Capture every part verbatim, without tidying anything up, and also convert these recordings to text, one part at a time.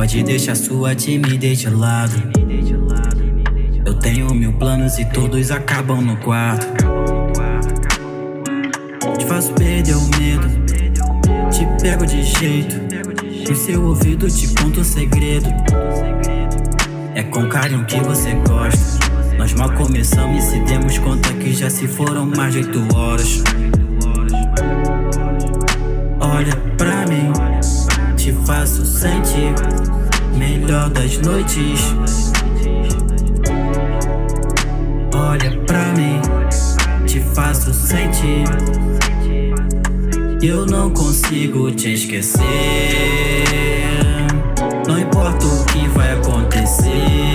Pode deixar sua timidez de lado. Eu tenho mil planos e todos acabam no quarto. Te faço perder o medo, te pego de jeito. No seu ouvido te conto um segredo. É com carinho que você gosta. Nós mal começamos e se demos conta que já se foram mais de oito horas. Olha pra mim, te faço sentir melhor das noites. Olha pra mim, te faço sentir. Eu não consigo te esquecer. Não importa o que vai acontecer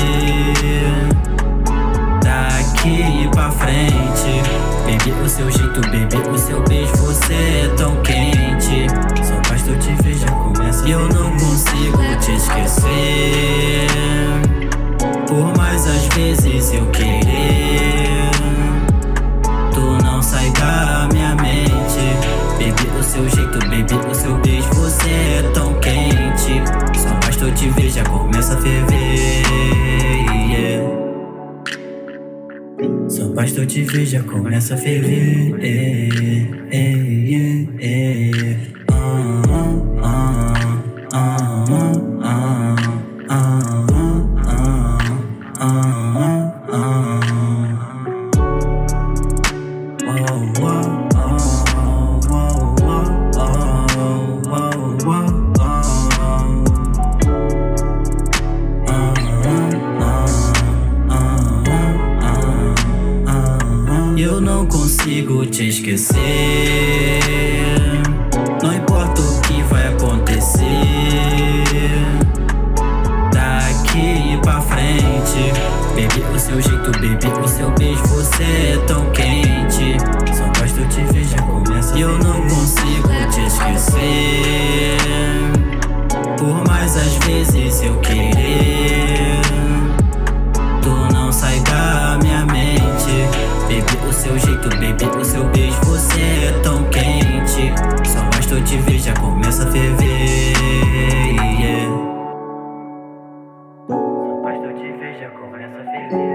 daqui pra frente. Baby, o seu jeito, baby, o seu beijo, você é tão quente. Só basta eu te ver, já começa. E eu não consigo te esquecer, por mais às vezes eu querer. Tu não sai da minha mente. Baby, o seu jeito, baby, o seu beijo, você é tão quente. Só basta eu te ver, já começa a ferver, yeah. Só basta eu te ver, já começa a ferver, yeah, yeah, yeah. Ah, ah, ah, ah, ah, ah, ah, ah, ah. Oh, oh, oh, oh, oh, oh, oh, oh, oh. Eu não consigo te esquecer. Não importa o que vai acontecer daqui pra frente. Baby, o seu jeito, baby, o seu beijo, você é tão quente. Só basta eu te ver, já começa. E eu não consigo te esquecer, por mais às vezes eu querer. Tu não sai da minha mente. Baby, o seu jeito, baby, o seu beijo, você é tão quente. Só basta eu te ver, já começa a ferver, yeah. Só basta eu te ver, já começa a ferver.